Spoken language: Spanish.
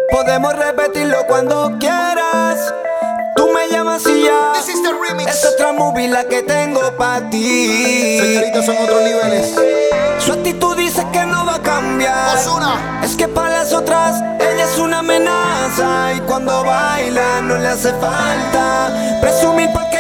Podemos repetirlo cuando quieras. Tú me llamas y ya. This is the remix. Es otra movie la que tengo pa' ti. Señoritas, son otros niveles. Su actitud dice que no va a cambiar. Ozuna. Es que para las otras ella es una amenaza. Y cuando baila no le hace falta presumir porque